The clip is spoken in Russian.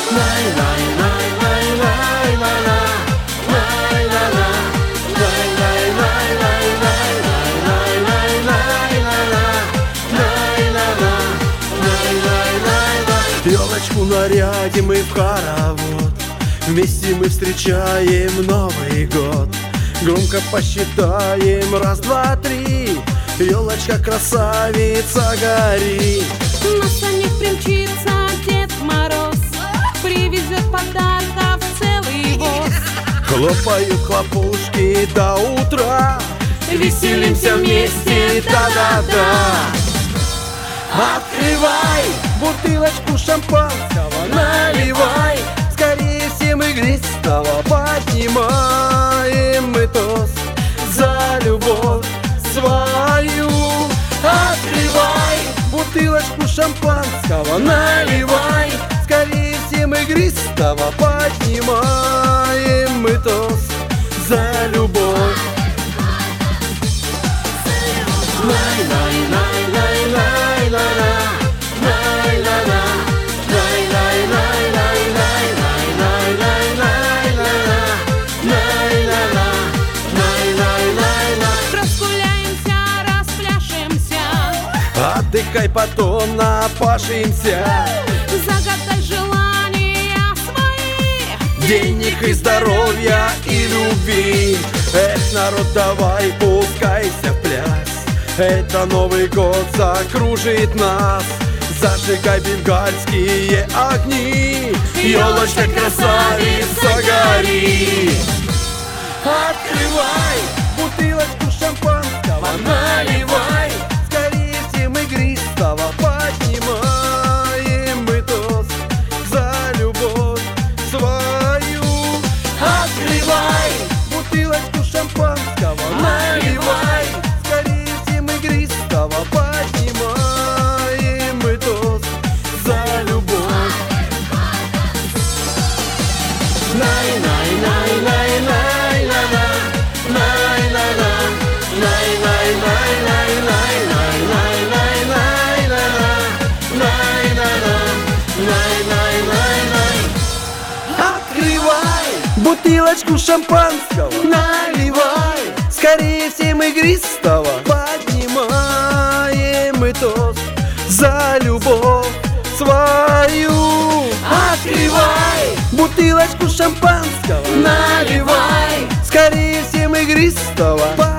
Елочку нарядим и в хоровод, вместе мы встречаем Новый год. Громко посчитаем: раз, два, три. Елочка, красавица, гори. На санях примчится Дед Мороз, привезет подарков целый воз. Хлопают хлопушки до утра, Веселимся вместе, да-да-да. Открывай бутылочку шампанского, наливай, скорее всем игристого. Поднимаем мы тост за любовь свою. Открывай бутылочку шампанского, наливай, скорее всем игристого. Поднимаем мы тост за любовь. Раскуляемся, распляшемся, Отдыхай, потом напашемся. загадай желания свои, Денег и здоровья и любви. Эх, народ, давай пускайся в пляс, это Новый год закружит нас. Зажигай бенгальские огни, елочка, красавица, гори. Открывай бутылочку шампанского, наливай, скорее всем игристого. Поднимаем мы тост за любовь свою. Открывай бутылочку шампанского, наливай, скорее всем игристого. Поднимаем мы тост за любовь. Открывай бутылочку шампанского, наливай, скорее всем игристого. Поднимаем мы тост за любовь свою. Открывай бутылочку шампанского, наливай, скорее всем игристого.